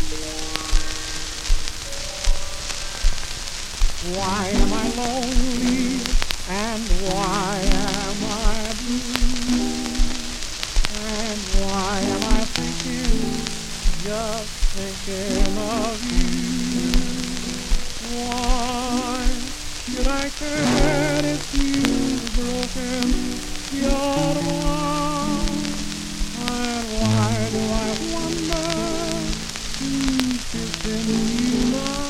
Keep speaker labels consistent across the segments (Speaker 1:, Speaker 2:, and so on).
Speaker 1: Why am I lonely and why am I blue? And why am I thinking, just thinking of you? Why should I care if you've broken your heart? And why do I wonder who's kissing you now?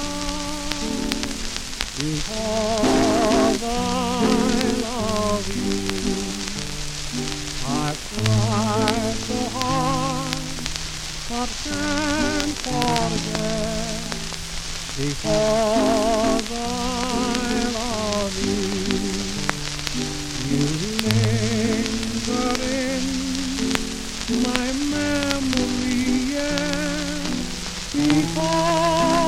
Speaker 1: Because I love you, I tried so hard, but can't forget. Because I love you, you linger in my memory, yes. Because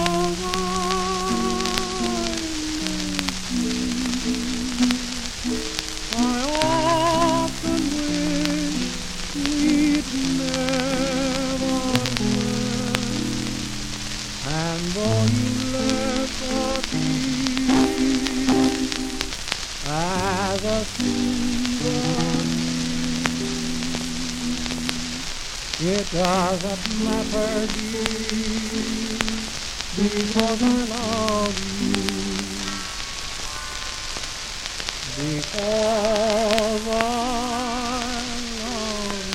Speaker 1: and though you left a kiss as a souvenir, it doesn't matter, dear, because I love you. Because I love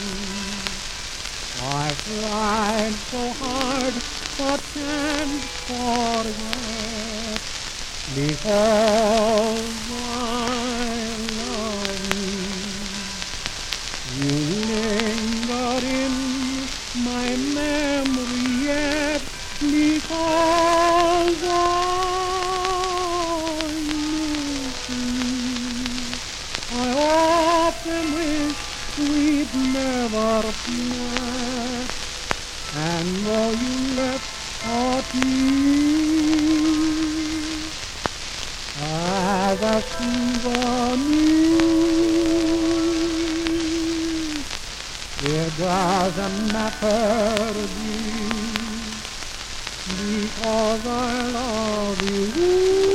Speaker 1: you, I've tried so hard but can't forget. Because I love you, you linger in my memory yet. Because I often wish we'd never met. And though you left a kiss as a souvenir, it doesn't matter, dear, because I love you.